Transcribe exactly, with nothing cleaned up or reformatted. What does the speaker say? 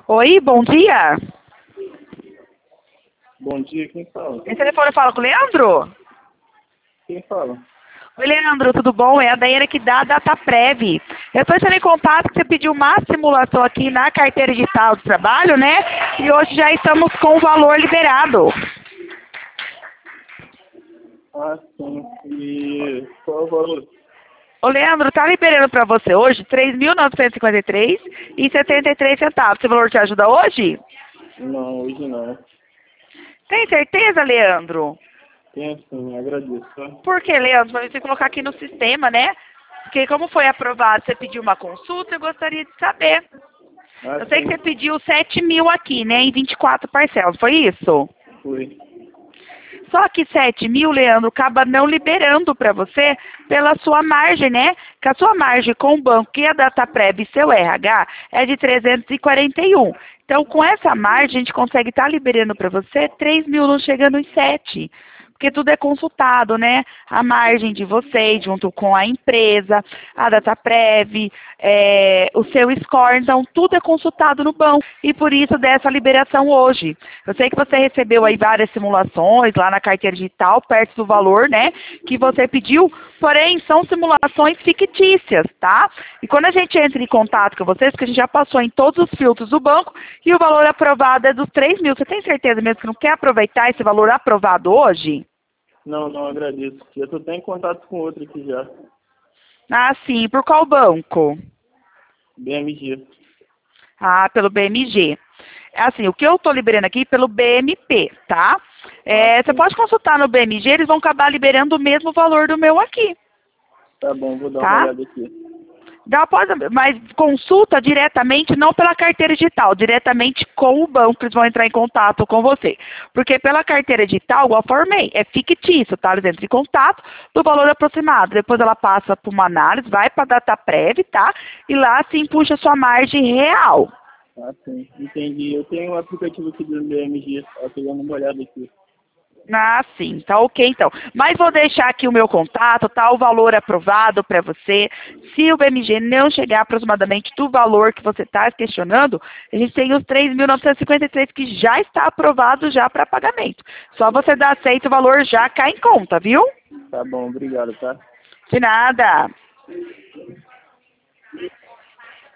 Oi, bom dia. Bom dia, quem fala? Esse telefone fala com o Leandro? Quem fala? Oi, Leandro, tudo bom? É a Daiane aqui da DataPrev. Eu estou entrando em contato que você pediu uma simulação aqui na carteira digital de trabalho, né? E hoje já estamos com o valor liberado. Ah, sim. E qual é o valor? Ô, Leandro, tá liberando para você hoje três mil novecentos e cinquenta e três reais e setenta e três centavos. Esse valor te ajuda hoje? Não, hoje não. Tem certeza, Leandro? Tenho sim, agradeço, tá? Por que, Leandro? Para você colocar aqui no sistema, né? Porque como foi aprovado, você pediu uma consulta, eu gostaria de saber. Ah, Eu sei sim, que você pediu sete mil aqui, né? Em vinte e quatro parcelas, foi isso? foi. Só que sete mil, Leandro, acaba não liberando para você pela sua margem, né? Que a sua margem com o banco e a DataPrev e seu R H é de trezentos e quarenta e um. Então, com essa margem, a gente consegue estar liberando para você três mil, não chegando em sete. Porque tudo é consultado, né? A margem de vocês, junto com a empresa, a DataPrev, é, o seu score, então tudo é consultado no banco. E por isso dessa liberação hoje. Eu sei que você recebeu aí várias simulações lá na carteira digital, perto do valor, né? Que você pediu, porém são simulações fictícias, tá? E quando a gente entra em contato com vocês, que a gente já passou em todos os filtros do banco, e o valor aprovado é dos três mil. Você tem certeza mesmo que não quer aproveitar esse valor aprovado hoje? Não, não, agradeço. Eu tô até em contato com outro aqui já. Ah, sim. Por qual banco? B M G. Ah, pelo B M G. É assim, o que eu estou liberando aqui pelo B M P, tá? Ah, É, você sim. pode consultar no B M G, eles vão acabar liberando o mesmo valor do meu aqui, Tá bom, vou dar uma tá? olhada aqui. Dá, pode, mas consulta diretamente, não pela carteira digital, diretamente com o banco, eles vão entrar em contato com você. Porque pela carteira digital, igual eu formei, é fictício, tá? Eles entram em contato do valor aproximado. Depois ela passa por uma análise, vai para a DataPrev, tá? E lá sim puxa a sua margem real. Ah, sim, entendi. Eu tenho um aplicativo aqui do B M G. Eu tô dando uma olhada aqui. Ah, sim, tá ok então. Mas vou deixar aqui o meu contato, tá? O valor aprovado para você. Se o B M G não chegar aproximadamente do valor que você está questionando, a gente tem os três mil novecentos e cinquenta e três que já está aprovado já para pagamento. Só você dar aceito, o valor já cai em conta, viu? Tá bom, obrigado, tá? De nada.